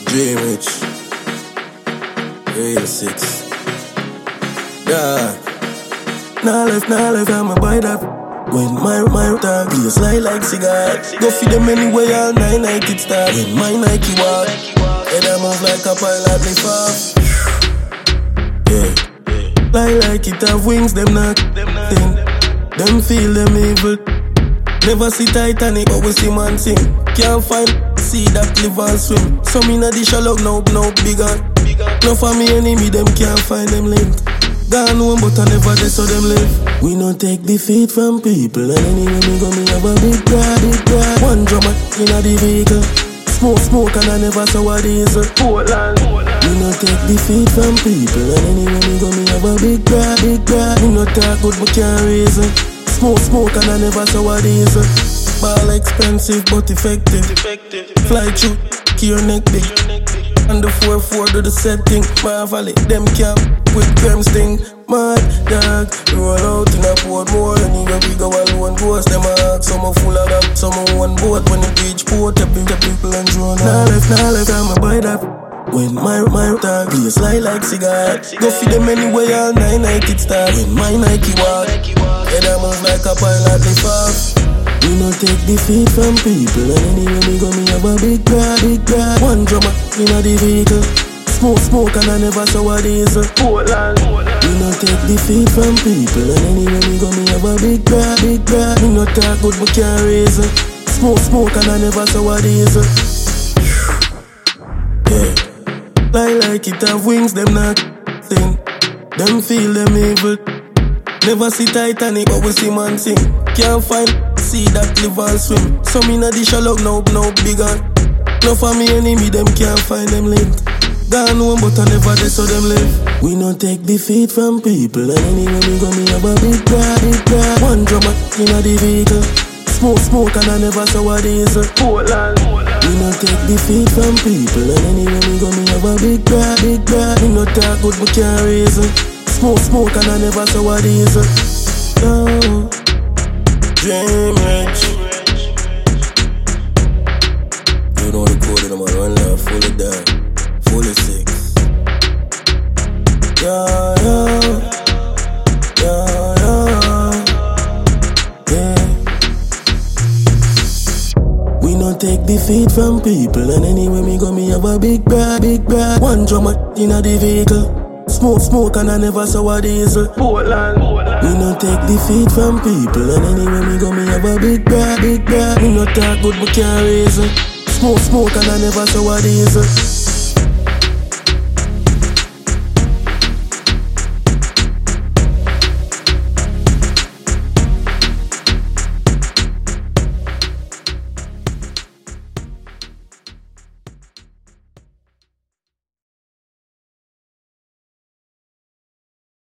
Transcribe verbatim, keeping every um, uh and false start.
Dream Rich, real six. Yeah. Nah left, nah left, I'ma buy that. When my, my tag, please slide like cigar. Go feed them anyway, all night, Nike start. When my Nike walk, head I move like a pilot, me fast. Yeah. Fly like it have wings, them not thing. Them feel them evil. Never see Titanic, but we see man sing. Can't find, see that live and swim. Some inna the shallow, no, no, bigger. No for me enemy, them can't find them link. Gone home, but I never there, so them live. We don't take defeat from people. And anyway, me go, me have a big pride, big pride. One drummer inna the vehicle. Smoke, smoke, and I never saw a diesel. Portland. We don't take defeat from people. And anyway, me go, me have a big pride, big pride. Me not talk good, but can't reason. Smoke, smoke, and I never saw a diesel. Ball expensive, but effective. Fly through, key your neck big. And the four four do the set thing. My valley, them camp with Graham sting. Mad dog, roll out in a port more. Anywhere we go alone post. Them a ask, some a full of that, some a one boat. When it reach port, every people and drone. Nah left, nah left, I'ma buy that. When my, my tag, please slide like cigar. Go feed them anyway, all night, Nike start. When my Nike walk, head I move like a pilot, me fast. We don't take defeat from people. And anyway, me go, me have a big pride, big pride. One drummer inna the vehicle. Smoke, smoke, and I never saw a diesel. Portland. We don't take defeat from people. And anyway, me go, me have a big pride, big pride. Me not talk good, but can't reason. Smoke, smoke, and I never saw a diesel. Yeah. Fly like it have wings, them not thing. Them feel them evil. Never see Titanic, but we see man sing. Can't find, see that live and swim. Some inna the shallow, no, no, bigger. No for me enemy, them can't find them link. Gone home, but I never there, so them live. We don't take defeat from people. And anyway, me go, me have a big pride, big pride. One drummer inna the vehicle. Smoke, smoke, and I never saw a diesel. Portland. We don't take defeat from people. And anyway, me go, me have a big pride, big pride. Me not talk good, but can't reason. Smoke, smoke, and I never saw a diesel. No. Dream Rich. You know the code of them, I run love, fully down, fully six. Yeah, yeah, yeah, yeah, yeah. We don't take defeat from people. And anyway, me go, me have a big pride, big pride. One drummer inna the vehicle. Smoke, smoke, and I never saw a diesel. Portland. We don't take defeat from people. And anyway, me go, me have a big pride, big pride. Me not talk good, but can't reason. Smoke, smoke, and I never saw a diesel.